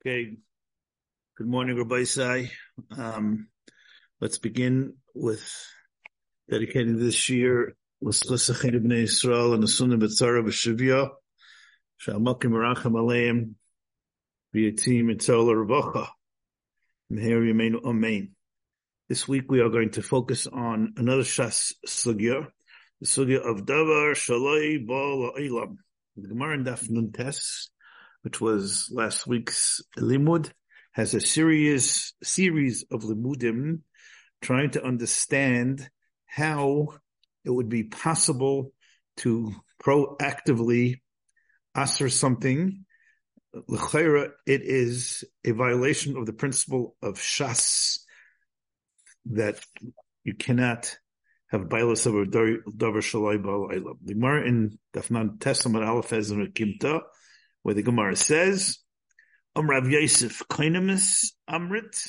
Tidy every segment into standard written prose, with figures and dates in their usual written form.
Okay. Good morning, Rabbi Sai. Let's begin with dedicating this year L'Schus B'nai Yisrael and the Sunnah B'tzara B'Shivya Sha'amakim Merachim Aleim V'Yatim Etzola Revocha Meher Yameinu Amen. This week we are going to focus on another Shas Sugya, the Sugya of Davar Shalai Ba'al Ha'olam. The Gemara in Daf Nun Tes, which was last week's Limud, has a series of limudim trying to understand how it would be possible to proactively asr something. L'chaira, it is a violation of the principle of Shas that you cannot have bailas of a davar shalai ba'al ha'olam. The Gemara in Daf Nun Tes Amud Aleph has a Kimta, where the Gemara says, Rav Yosef Koinimus Amrit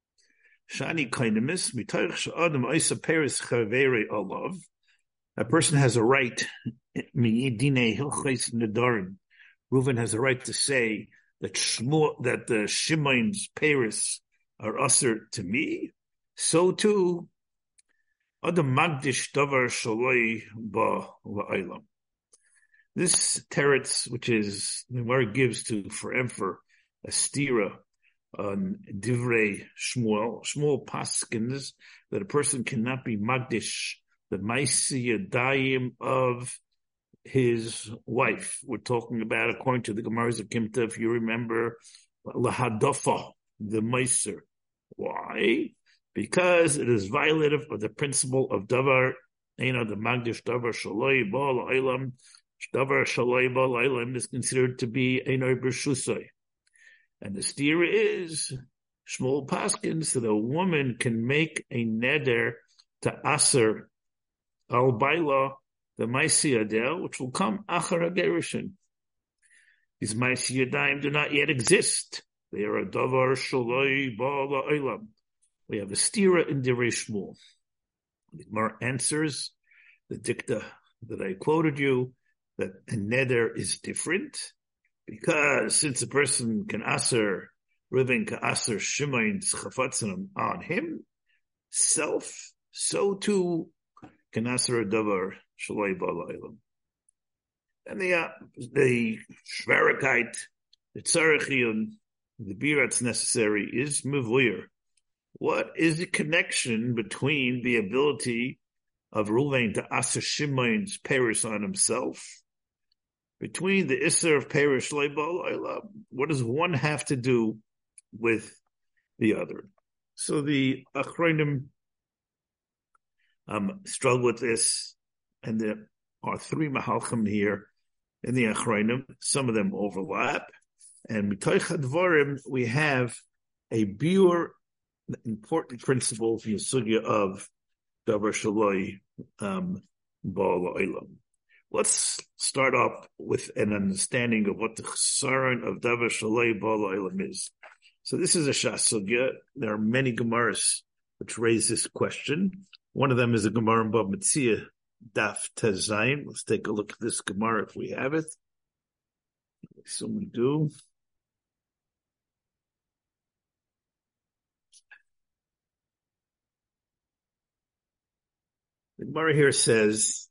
Shani Koinimus Mitoich Sha'adam Oisa Peres Chaveri Olav. A person has a right, Mi'idine Hilchais Nedarim. Reuven has a right to say that the Shimon's Peres are usher to me. So too, Adam Magdish Davar Shaloi Ba'al. This teretz, which is the Gemara gives to forever a stira on divrei Shmuel. Shmuel paskins that a person cannot be magdish the ma'aseh yadayim of his wife. We're talking about, according to the Gemara's Kimta, if you remember, lahadafa, the meiser. Why? Because it is violative of the principle of davar, the magdish davar shaloi ba'al ha'olam. Davar shaloi ba'al ha'olam is considered to be einor b'rshusai. And the steer is Shmuel Paskins that a woman can make a neder to aser al baila the ma'aseh yadel, which will come achar hagerushin. These ma'aseh yadayim do not yet exist. They are a davar shaloi ba'al ha'olam. We have a stira in Divrei Shmuel. The Gemara answers the dikta that I quoted you, that a neder is different, because since a person can aser, Reuven can aser Shimon's chafatzim on himself, so too can aser a davar shaloi ba'al ha'olam. And the shvarikite, the tzarechiyun, the beer that's necessary is mevuyer. What is the connection between the ability of Reuven to aser Shimon's peres on himself, between the Isser of Perish Leibal Olam? What does one have to do with the other? So the Achronim struggle with this, and there are three Mahalchim here in the Achronim. Some of them overlap, and Mitoich HaDvarim we have a biur important principle for the sugya of Davar Shaloi Ba'al Ha'olam. Let's start off with an understanding of what the chesaron of Davar Shaloi Ba'al ha'olam is. So this is a Shas Sugya. There are many Gemaras which raise this question. One of them is a Gemara in Bava Metzia, Daf Tez Zayin. Let's take a look at this Gemara if we have it. So we do. The Gemara here says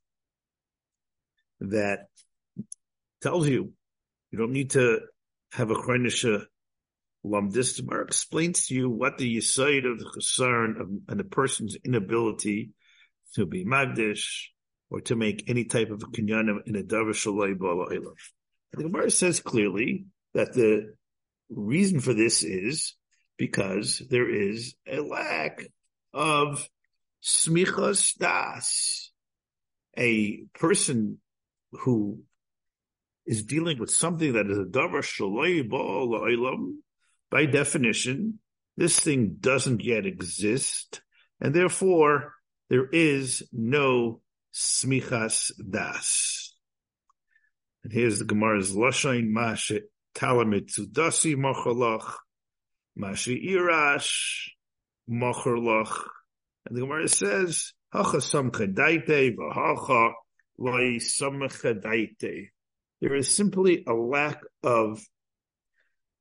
that tells you don't need to have a chronisha lamdis. The Gemara explains to you what the yesod of the chesaron and the person's inability to be magdish or to make any type of a kinyan in a davar shaloi ba'al ha'olam. The Gemara says clearly that the reason for this is because there is a lack of smichas das. A person who is dealing with something that is a davar shaloi ba'al ha'olam, by definition, this thing doesn't yet exist, and therefore there is no smichas das. And here's the Gemara's Lashain Mashe Talamit Sudasi Machalach Mashe Irash Machalach. And the Gemara says, Hacha Samchadaite Vahacha Lai Samchadaite. There is simply a lack of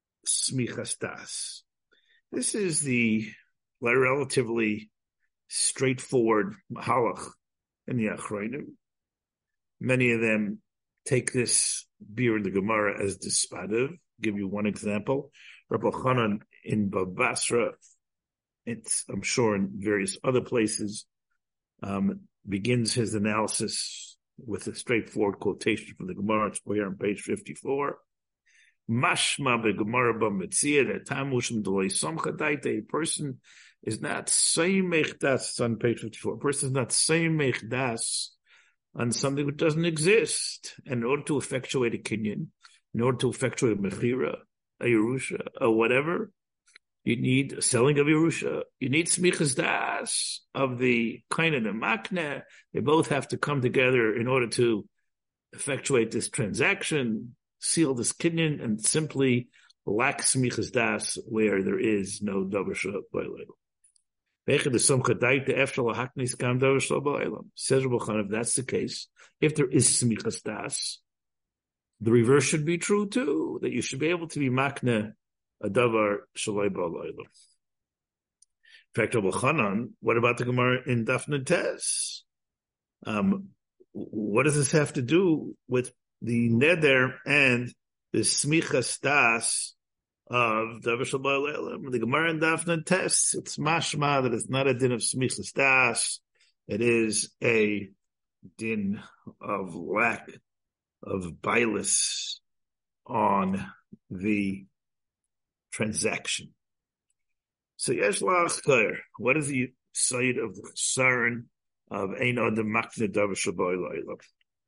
smichas das. This is the relatively straightforward halach in the Achronim. Many of them take this beer in the Gemara as dispadav. Give you one example. Rabbi Chanan in Babasra, I'm sure in various other places, begins his analysis with a straightforward quotation from the Gemara. It's here on page 54. Mashma beGemara b'Metzia that tamushim delay somcha daite. A person is not seimech das. It's on page 54. A person is not seimech das on something which doesn't exist. And in order to effectuate a kinyan, in order to effectuate a mechira, a yerusha, or whatever, you need a selling of yerusha. You need smichas das of the kind of the makne. They both have to come together in order to effectuate this transaction, seal this kinyan, and simply lack smichas das where there is no davar b'olam. Says Rabbi Chanan, if that's the case, if there is smichas das, the reverse should be true too, that you should be able to be makne a davar shalai b'olam. In fact, Rabbi Chanan, what about the Gemara in Daf Tes? What does this have to do with the neder and the smichas das of davar shalai b'olam? The Gemara in Daf Tes, it's mashma that it's not a din of smichas das, it is a din of lack of bilis on the transaction. So yesh la'achkar, what is the side of the concern of ein adam makne davar shalai?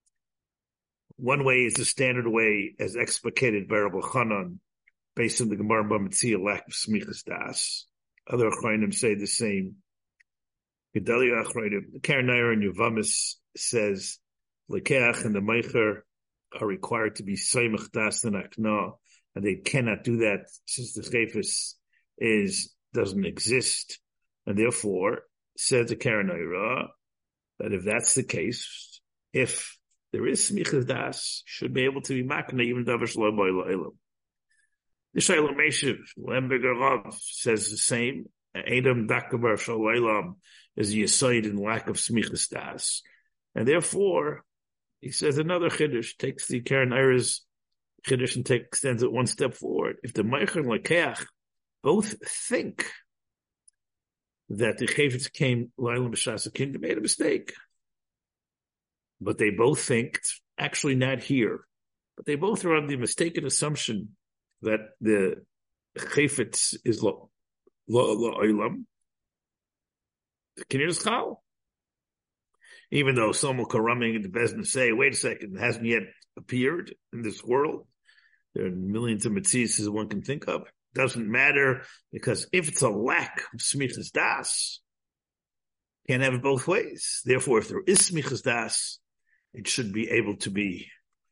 One way is the standard way as explicated by Rabbi Chanan, based on the Gemara b'Metzia, lack of smichas das. Other Achronim say the same. Gedalia Achronim, the Karen Nair and Yavamis says, Lekeach and the Meicher are required to be seimach das and akna, and they cannot do that since the chayfus doesn't exist, and therefore says the Karen Naira that if that's the case, if there is smichas das, should be able to be makna even davar shalai b'olam. The Shaila Meshiv Lemberger Rav says the same. Adam dakabar shalai is the yisoid in lack of smichas das, and therefore he says another chiddush, takes the Karen Naira's chiddush and extends it one step forward. If the Meicher and Lekeach both think that the Chayfetz came Lailam B'Shas Kinyan, made a mistake, but they both think, actually not here, but they both are on the mistaken assumption that the Chayfetz is La'olam, the Kinyan is Chal. Even though some will come running into Bezdin and say, wait a second, it hasn't yet appeared in this world. There are millions of mitzvahs that one can think of. Doesn't matter, because if it's a lack of smichas das, can't have it both ways. Therefore, if there is smichas das, it should be able to be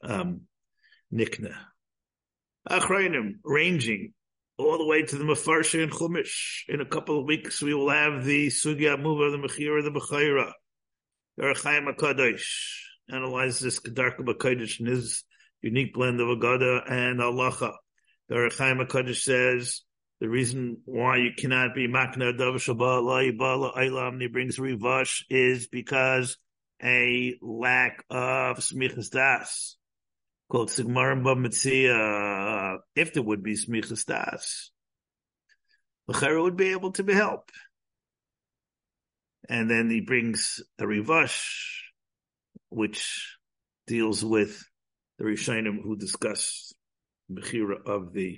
nikna. Achrayim, ranging all the way to the Mefarsha and Chumash. In a couple of weeks, we will have the Sugya Muva, the Mechira, the Bechayra. The Ohr HaChaim HaKadosh analyzes this Kedarka B'Kodesh in his unique blend of Agada and Halacha. The Ohr HaChaim HaKadosh says the reason why you cannot be Makna Davar Shalai B'olam, and he brings Rivash, is because a lack of Smichas Das. Quotes the Gemara b'Metzia, if there would be Smichas Das, the Chayra would be able to be helped. And then he brings a Rivash, which deals with the Rishonim who discuss Bechira of the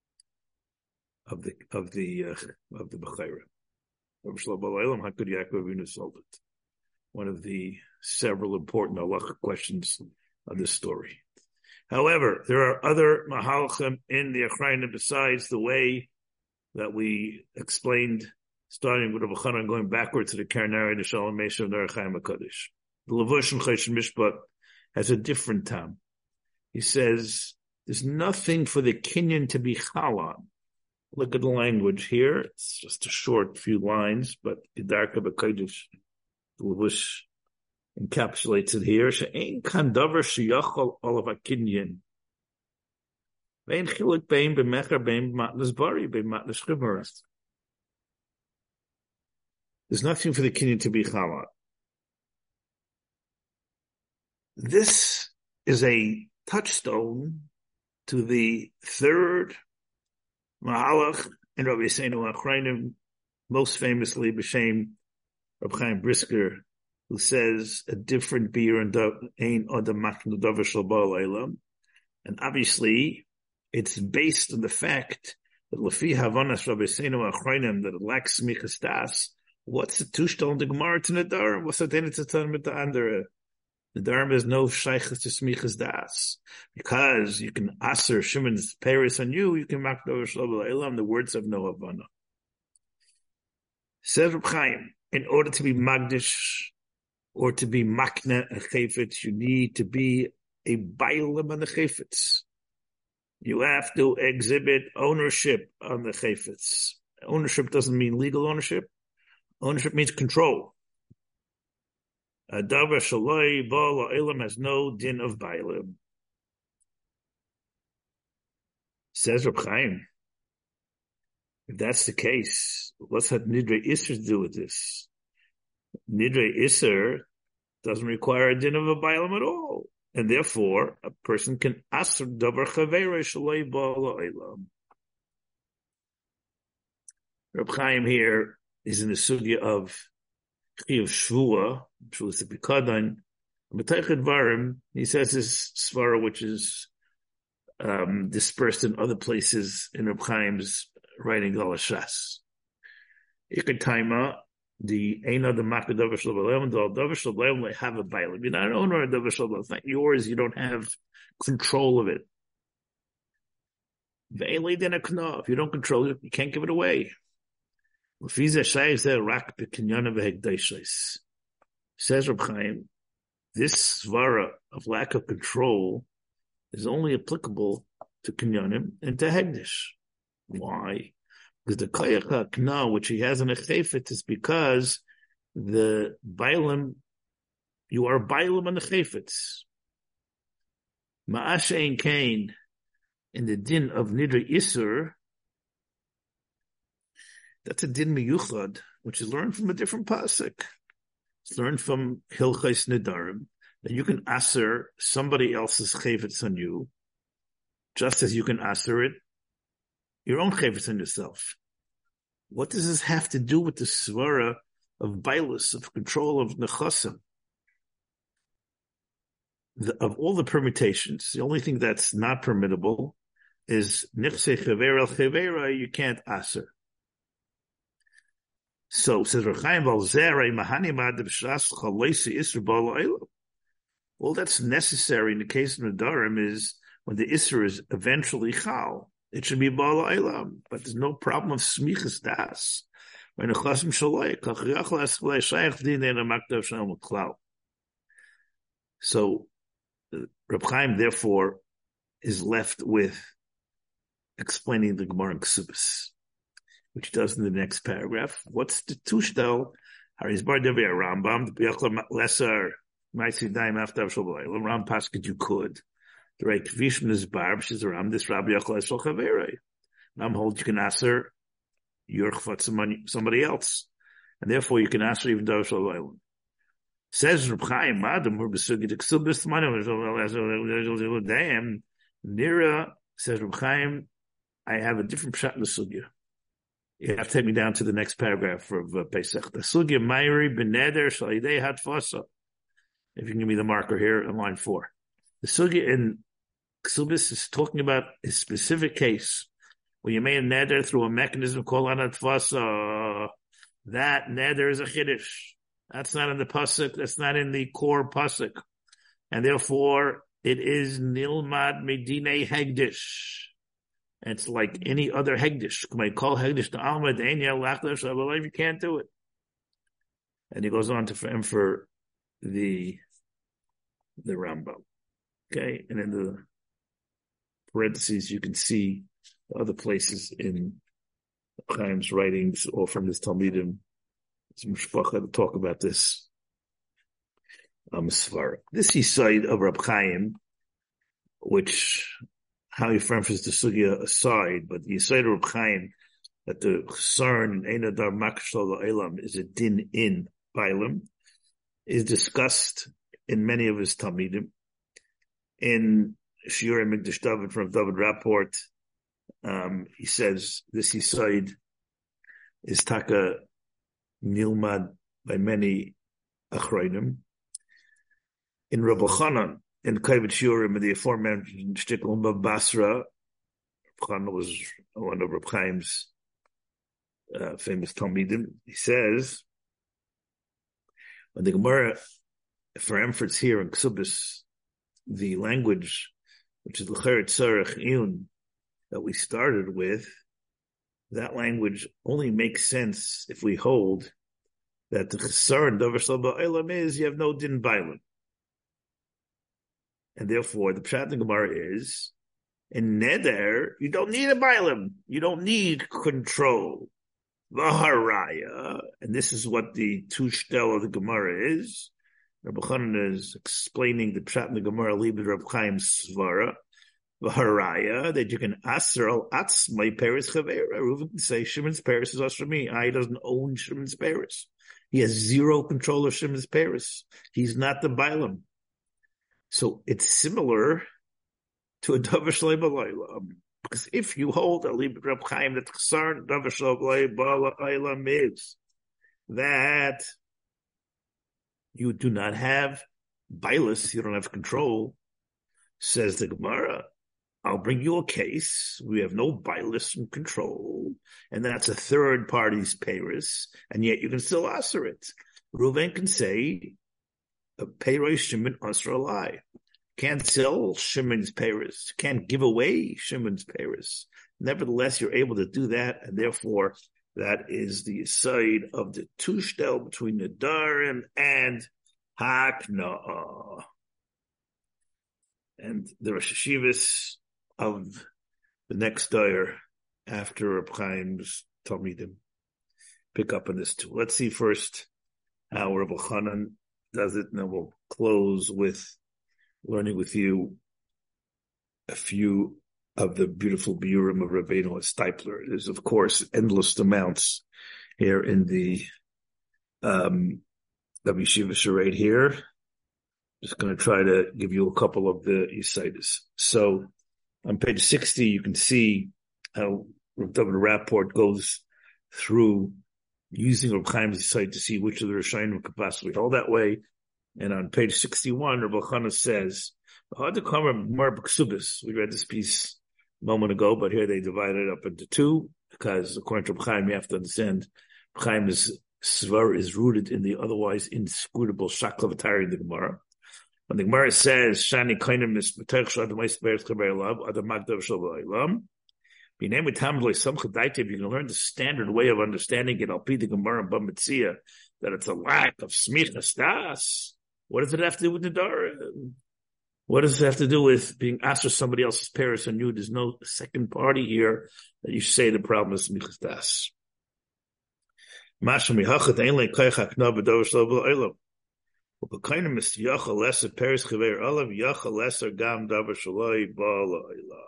Bechira. How could Yaakov Avinu solve it? One of the several important halachic questions of this story. However, there are other mahalchim in the Achrayim besides the way that we explained, starting with Rabbi Chanan, going backward to the Karen Naira, the Shalom Mesha, and the Ohr HaChaim HaKadosh. The Levush and Choshen Mishpat has a different time. He says, there's nothing for the kinyan to be chal on. Look at the language here. It's just a short few lines, but Kedarka B'Kodesh, the Levush encapsulates it here. She'ein kan davar sheyachol olav hakinyan. Vein chiluk bein b'mecher bein b'matnas bari bein matnas chibmaras. There's nothing for the kinyan to be challah. This is a touchstone to the third mahalach in Rabbi Yisrael Achrayim, most famously b'shem Reb Chaim Brisker, who says a different beer and ain adam maknu davar shel ba'al olam, and obviously it's based on the fact that lefi havanas Rabbi Yisrael Achrayim that it lacks smichas das. What's the tushtal in the Gemara to Nadarim? What's the din to turn with the andere? The Dharma is no shaykhs to smichas das. Because you can aser Shimon's Paris on you, you can mak davar shel ba'al olam. The words have no havana. Says Reb Chaim, in order to be magdish or to be makna a chayfetz, you need to be a bailam on the chayfetz. You have to exhibit ownership on the chayfetz. Ownership doesn't mean legal ownership. Ownership means control. A davar shaloi ba'al olam has no din of bailam. Says Reb Chaim, if that's the case, what's had Nidrei Isser to do with this? Nidrei Isser doesn't require a din of a bailam at all. And therefore, a person can aser davar chaveiroi shaloi ba'al olam. Reb Chaim here is in the sugya of Chiyuv Shvua, Shvua Sipikadan, B'taychid Varim, he says this svara, which is dispersed in other places in Reb Chaim's writing Galashas. Ikataima, the Eina the Makad Davar Shel Ba'al Olam, the Davar Shel Ba'al Olam have a bailam. You're not an owner of Davar Shel Ba'al Olam. It's not yours. You don't have control of it. If you don't control it, you can't give it away. Says Reb Chaim, this svara of lack of control is only applicable to kinyanim and to hegdish. Why? Because the koyach hakna, which he has in a chayfetz, is because the bailam, you are bailam on the chayfetz. Ma'ashein kain, in the din of Nidrei Isser, that's a din miyuchad, which is learned from a different pasuk. It's learned from Hilchos Nedarim, that you can aser somebody else's chayvetz on you, just as you can aser it, your own chayvetz on yourself. What does this have to do with the svara of bailus, of control of nechasim? Of all the permutations, the only thing that's not permittable is nichse chaver el chavera, you can't aser. So says Rechaim Valzerei Mahani Madib Shas Chaloisi Isra Ba'al Olam. All that's necessary in the case of Nadarim is when the Isra is eventually Chal, it should be Ba'al Olam, but there's no problem of Smichas Das. When a Chasim Shaloi, Kachriachal Eschalei Shaykh Din Ena Makdav Shalom Klal. So Reb Chaim therefore is left with explaining the Gemara in Ksubis, which he does in the next paragraph. What's the tushtel? Haris bar devi Rambam, the biyachla lesser, ma'isi daim after Shabbat. Ram pasket you could. The right kvish min is bar, which is Ram, this Rabbi Yachla Esol Chaverei. Ram holds you can answer your chvat somebody else. And therefore you can answer even though Shabbat. Says Reb Chaim, Adam, we're besugi the ksubis money, damn, Nira, says Reb Chaim, I have a different pshat in the sugya. You have to take me down to the next paragraph of Pesach. The sugya Mayri beneder shalidei hatfasa. If you can give me the marker here on line 4. The sugya in Ksubis is talking about a specific case where you made a neder through a mechanism called hatfasa. That neder is a chiddush. That's not in the pasuk. That's not in the core pasuk, and therefore it is nilmad medine hegdish. It's like any other hegdish. You might call hegdish to Ahmed, you can't do it. And he goes on to for the Rambam. Okay, and in the parentheses you can see other places in Chaim's writings or from his Talmidim. Some shpacha to talk about this svara. This is side of Reb Chaim, which how he frames the sugya aside, but the Yisayid Reb Chaim that the chesarn in Ein Adar Makshal Elam is a din in Bailam is discussed in many of his Talmidim. In Shiurei Mikdash David from David Rapport, he says this Yisayid is taka nilmad by many achronim. In Rabbi Chanan, in Kavod Shiurim, in the aforementioned Shtickle of Basra, Chanan was one of Reb Chaim's famous Talmidim. He says, when the Gemara, for emphasis here in Ksubis, the language, which is L'cheret Tzarech Iyun, that we started with, that language only makes sense if we hold that the Chesar and Davar Shel Ba'olam is you have no din bailim. And therefore, the Pshat in Gemara is, in Neder, you don't need a bailim. You don't need control. V'haraya, and this is what the two shtel of the Gemara is. Rabbi Chanan is explaining the Pshat in the Gemara, Libid Reb Chaim's Svara. V'haraya, that you can aser al atzmai peres chavera. Reuven can say, Shimon's peres is asher me. I doesn't own Shimon's peres. He has zero control of Shimon's peres. He's not the bailim. So it's similar to a davar shlei b'layla. Because if you hold a libid Reb Chaim that chesar davar shlei b'layla is that you do not have bailus, you don't have control, says the Gemara, I'll bring you a case. We have no bailus and control, and that's a third party's peiros, and yet you can still answer it. Reuven can say, Peiroi Shimon Asra Alai. Can't sell Shimon's peiros, can't give away Shimon's peiros. Nevertheless, you're able to do that, and therefore, that is the side of the two shtel between the Darim and Hakna'ah. And the Rosh Hashivas of the next Dair after Reb Chaim's Talmidim pick up on this too. Let's see first how Rabbi Chanan does it, and then we'll close with learning with you a few of the beautiful biurim of Rabbeinu Steipler. There's, of course, endless amounts here in the Yeshiva Shareit here. Just going to try to give you a couple of the Yisaitis. So on page 60, you can see how Rav David Rapport goes through using Reb Chaim's Yisait to see which of the Rishonim could possibly hold that way. And on page 61, Rabbi Chana says, we read this piece a moment ago, but here they divide it up into two, because according to Reb Chaim, you have to understand, Reb Chaim's Svar is rooted in the otherwise inscrutable Shakla V'Tari in the Gemara. When the Gemara says, Shani Kainim is B'tech Shad Ma'is Be'ez Chaber Elav, Adam Magdav Shal B'Olam, you can learn the standard way of understanding it. I'll be the Gemara and Bamitzia that it's a lack of smichas das. What does it have to do with Nadar? What does it have to do with being asked for somebody else's parents and you? There's no second party here that you say the problem is smichas das. Masham yachad ein le koyach hakna b'davar shlo b'olam. U'b'kainim is yachal lesser peres chaver olav yachal lesser gam davar shlo b'olam.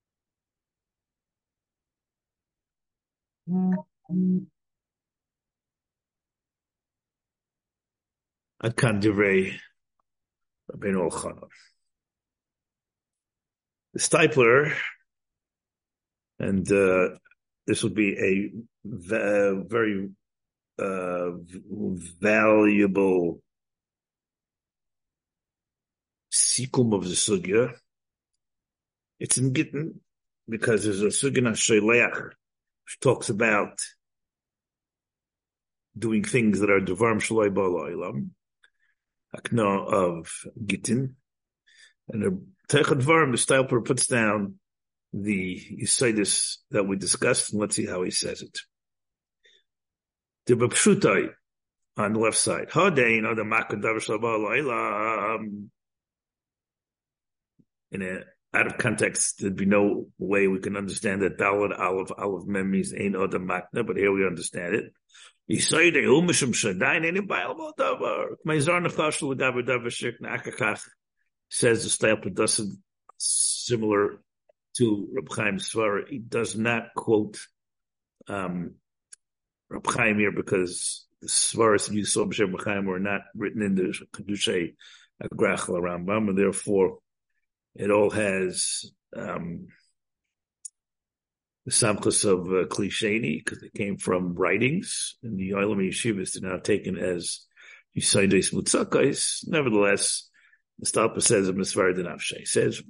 Ad kan divrei Rabbeinu Elchanan. The Steipler, and this would be a very valuable sikum of the sugya. It's in Gittin because there's a sugya Sheleach which talks about doing things that are Devarim Shalai Ba'Olam, Akna of Gittin, and the Teichad Dvarim, the Steipler puts down the Yisaitis that we discussed, and let's see how he says it. The Bapshutai on the left side, Hadein the Makad Davar Shalai Ba'Olam. In a out of context, there'd be no way we can understand that Dalad Aleph Mem means Ein Odam Makna, but here we understand it. Says the Steipler doesn't similar to Reb Chaim's Svara. He does not quote Reb Chaim here because the Svaras you saw B'Shem Reb Chaim were not written in the Kedushay Agrachel Rambam, and therefore it all has the samchus of Klisheni because they came from writings, and the Olam Yeshivas are now taken as Yisaides Mutzakais. Nevertheless, the Stalpa says of Misvar Denavshe says,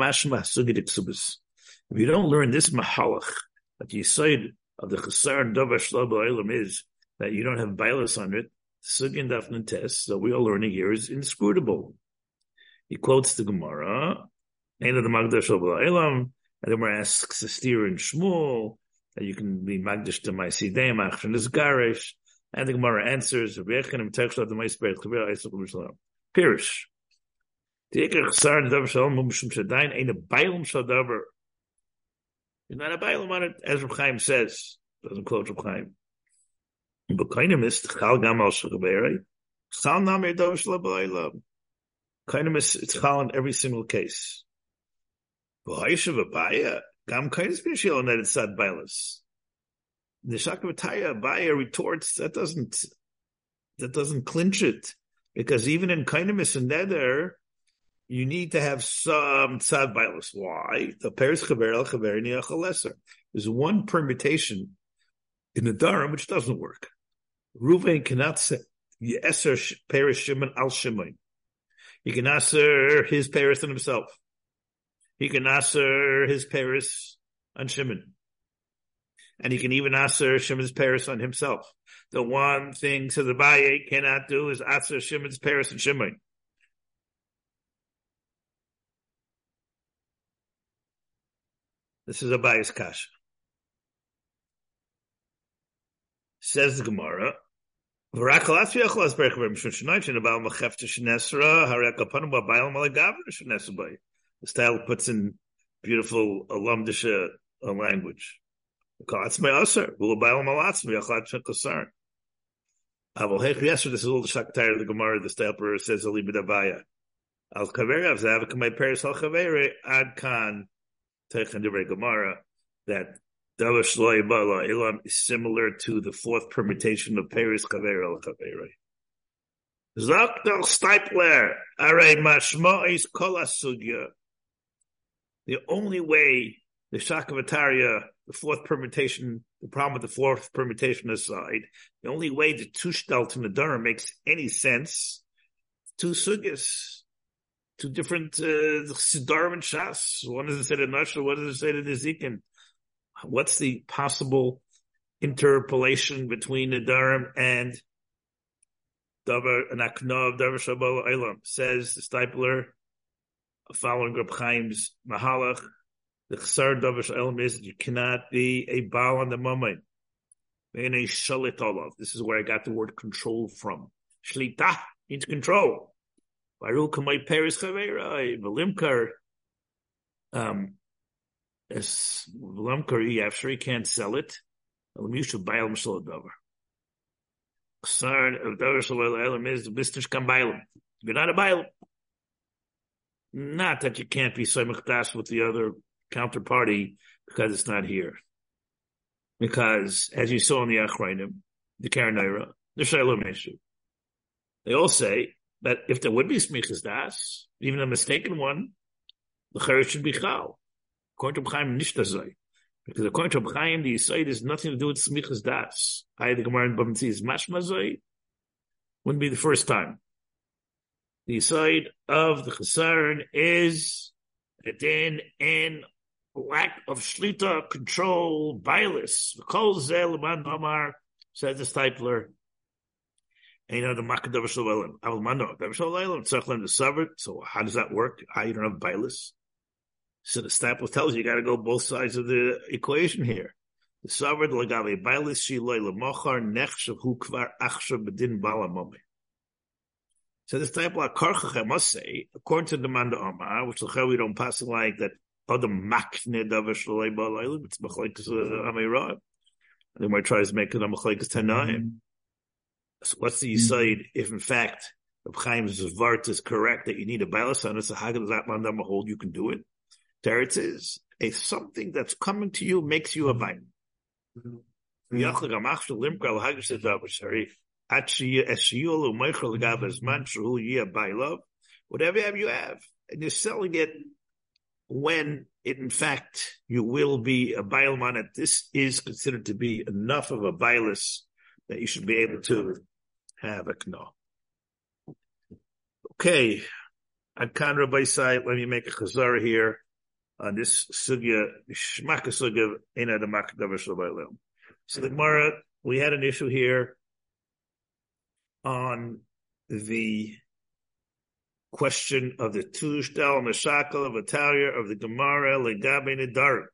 if you don't learn this mahalach, that the Yisaid of the Chasar and Davar Shlo B'Olam is that you don't have bias on it, Sugin Dafnan Test, that we are learning here is inscrutable. He quotes the Gemara, Ein the Magdash Shlo B'Olam, and the Gemara asks Estir and Shmuel that you can be Magdash to my Sidem, Achshan is Garish, and the Gemara answers, Pirish. You're not a bailam on it, as Reb Chaim says. Doesn't quote Reb Chaim. But kind of missed chal gam al shachabere. Chal namer davar shel bailam. Kind of missed it's chal in every single case. V'haishav abaya gam kind of special on that it's sad bailas. The shakavataya abaya retorts that doesn't clinch it because even in kind of miss and nether. You need to have some tzad bailas. Why? The peres chaver el chaver niach lesser. There's one permutation in the Dharam which doesn't work. Ruvain cannot say yeser peres Shimon al Shimon. He can aser his peres on himself. He can aser his peres on Shimon, and he can even aser Shimon's peres on himself. The one thing so the Abaye cannot do is aser Shimon's peres on Shimon. This is a bias kasha. Says the Gemara, the style puts in beautiful alumdisha language. This is all the shaktire of the Gemara. The style says Al Kavera Zavaka Paris Al Kavere Ad Khan Gemara that Davar Shlo Bala Ilam is similar to the fourth permutation of Paris Kavere Al Kavere. Zakdal Stipler Are Mashma is Kol Asugya. The only way the Shakavataria, the fourth permutation, the problem with the fourth permutation aside, the only way the Tushtalt in the Dara makes any sense, two sugyas. Two different Siddharim and Shas. One is said in Nashra, one is said in Ezekiel. What's the possible interpolation between the Dharam and Davar and Aknov Davar Shabbat Eilam? Says the Stipler, following Reb Chaim's Mahalach, the Chasar Davar Eilam is that you cannot be a Baal on the moment. This is where I got the word control from. Shlita means control. Baruch Kamay Paris Chaverai, Velimkar, as Velimkar, after he can't sell it, Alamushu Bailam Shalodavar. Concern of Davar Shalodavar is the Bistish Kam Bailam. You're not a Bailam. Not that you can't be Soymachdas with the other counterparty because it's not here. Because, as you saw in the Achrayim, the Karanaira, the Shalom Meshu, they all say, that if there would be smichas das, even a mistaken one, the chayyim should be chal. According to Chaim, nishtazai. Because according to Chaim, the Yisayid has nothing to do with smichas das. The Gemara in Bamtzi is mashmazai. Wouldn't be the first time. The Yisayid of the Chesaron is then in lack of shlita, control, bias. Kol zeh l'man amar, says the Stipler. And you know the Makkah Davar Shel Olam. Avamano Davar Shel Olam. Tzachlan the Savert. So how does that work? You don't have bias. So the Staples tells you got to go both sides of the equation here. The Savert lagavi bias shiloi lemochar nechshav hu kvar achshav bedin balamome. So the Staple Karchach, I must say, according to the Manda Omar, which we don't pass like that other makne Davar Shel Olam. It's machlekes Amirah. And then tries to make it a machlekes Tanaim. So what's the Yisayid if in fact Reb Chaim's Vart is correct that you need a balance on it? So how does that mandama hold you can do it? Teretz is something that's coming to you makes you a bail. Whatever you have, and you're selling it when in fact you will be a bailman, that this is considered to be enough of a bailus that you should be able to have a kno. Okay, Adkan Rabbi Sai, let me make a chazara here on this sugya, shmaka sugya, ena the makdavar shalom. So the Gemara, we had an issue here on the question of the tushtal meshakal of Italia of the Gemara legabe nedarim.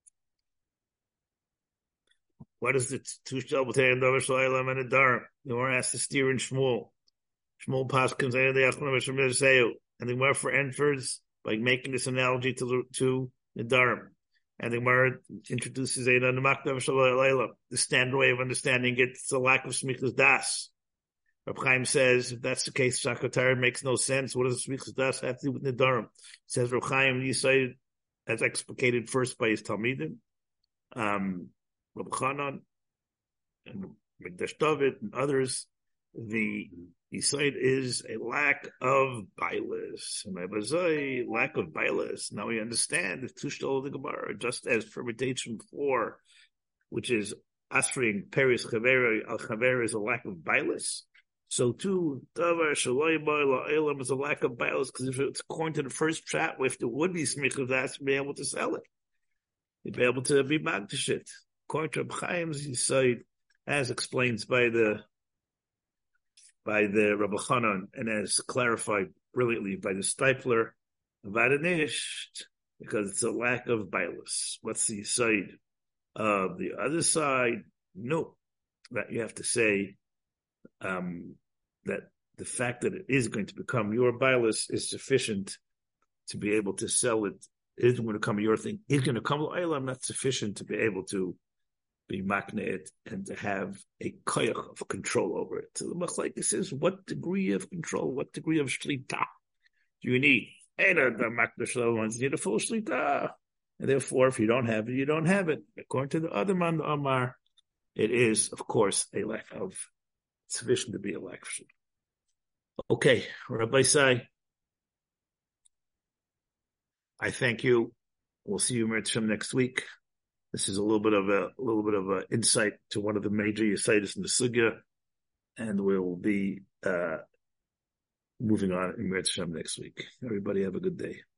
What is the tushtal b'tayim davar sh'olam and nedarim? The Gemara asked to steer in Shmuel. Shmuel paskins and the Gemara for enters by making this analogy to nedarim. And the Gemara introduces the standard way of understanding it. It's a lack of smichas das. Reb Chaim says, if that's the case, Shakotara makes no sense. What does smichas das have to do with nedarim? Says Reb Chaim Yisai, as explicated first by his Talmidim, Reb Chanan, and Mikdash David, and others, the Yisai is a lack of bailis. And lack of bailis. Now we understand the tushtal of the Gemara, just as permutation 4, which is asring peris chaveri al chaveri is a lack of bailis. So too, davar shaloi ba'ila elam is a lack of bailis, because if it's according to the first chat, if there would be smichas das, to be able to sell it, you'd be able to be magdish it. According to Reb Chaim's Yisai, as explained by the Rabbi Chanan, and as clarified brilliantly by the Stipler, Vadanisht, because it's a lack of bailus. What's the side of the other side? No, that you have to say that the fact that it is going to become your bailus is sufficient to be able to sell it. It isn't going to come your thing. It's going to come l'olam, not sufficient to be able to be makneh and to have a koyach of control over it. So the machlekes is, what degree of control, what degree of shlita do you need? The makneh ones need a full shlita, and therefore, if you don't have it, you don't have it. According to the other man, the Amar, it is, of course, a lack of sufficient to be a lack of shlita. Okay, Rabbi Sai, I thank you. We'll see you next week. This is a little bit of a insight to one of the major yesaitis in the sugya, and we'll be moving on in Meretz Hashem next week. Everybody have a good day.